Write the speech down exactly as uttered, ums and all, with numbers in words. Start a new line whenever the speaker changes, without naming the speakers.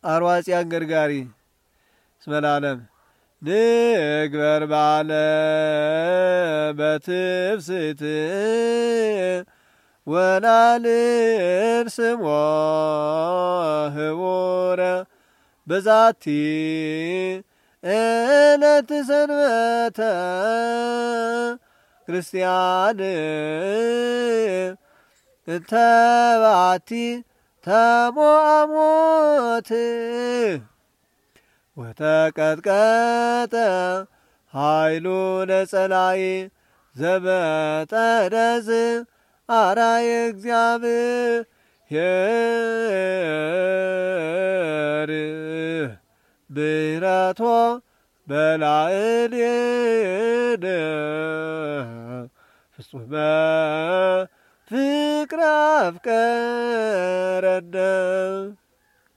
አርዋጺ አንገርጋሪ እስመ ለዓለም ንግበር ባለ በትፍስት ወናልብ ስሞ ህቡረ በዛቲ እለት ሰንበተ ክርስቲያን ተባቲ ተሞአሞት ወተቀጥቀጠ ኃይሉ ለጸላይ ዘበጠረዝ አራየ እግዚአብሔር ብረቶ በላዕሌነ ፍጹመ ፍቅረ አፍቀረነ